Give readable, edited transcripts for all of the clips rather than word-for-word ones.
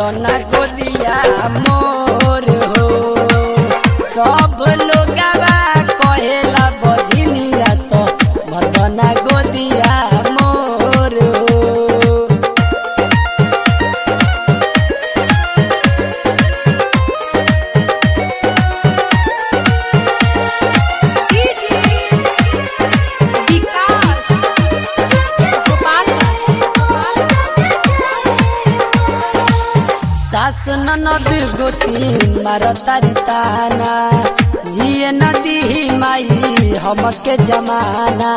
भरदना गोदिया मोर हो। सब लोगवा कहेला बझिनिया तो भरदना गोदिया मोर हो। सास ननद गोती मारतारी ताना, जिए नदी माई हमके जमाना।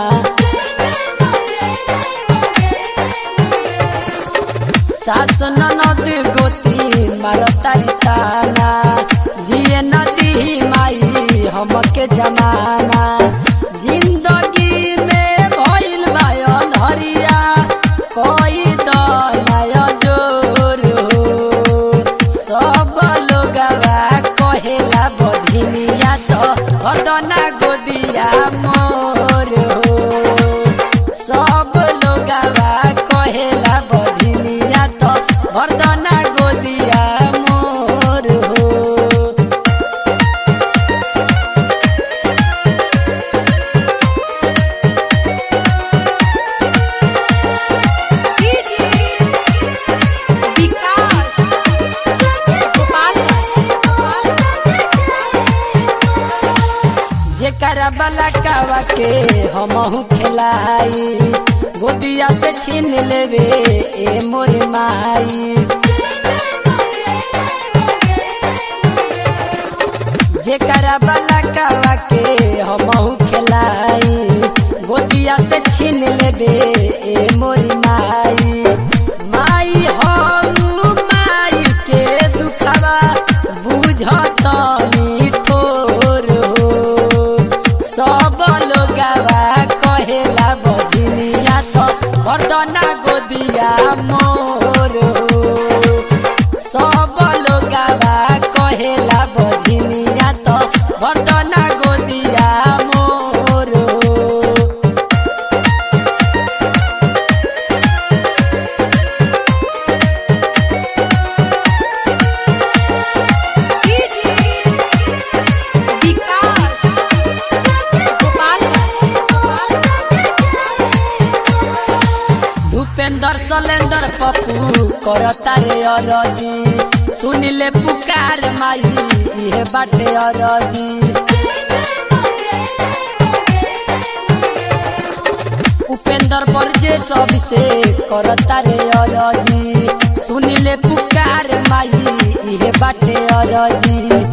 सास ननद गोती मारतारी ताना, जिए नदी माई हमके जमाना। जिंदगी में भइल बा अनहरिया कोई दनाय जोर हो। सब लोगवा कहेला बझिनिया तो भरदना गोदिया मोर हो। सब लोगवा कहेला बझिनिया तो भरदना गोदिया मोर हो। जेकरा बलकावा के हमहू खेलाई, गोदिया से छीन लेवे ए मोर माई। जेकरा बलकावा के हमहू खेलाई, गोदिया से छीन लेवे ए मोर माई। माई हम माई के दुखवा बुझतनी थोर हो। सब लोगवा कहेला बझिनिया तो भरदना गोदिया मोर हो। सब लोगवा कहेला बझिनिया तो भरदना गोदिया मोर हो। भूपेंद्र सलेंदर पप्पू करता रे अरजी, सुनिले पुकार माई इहे बाटे अरजी। उपेंद्र बरजे सब से करता रे अरजी, सुनिले पुकार माई इहे बाटे अरजी।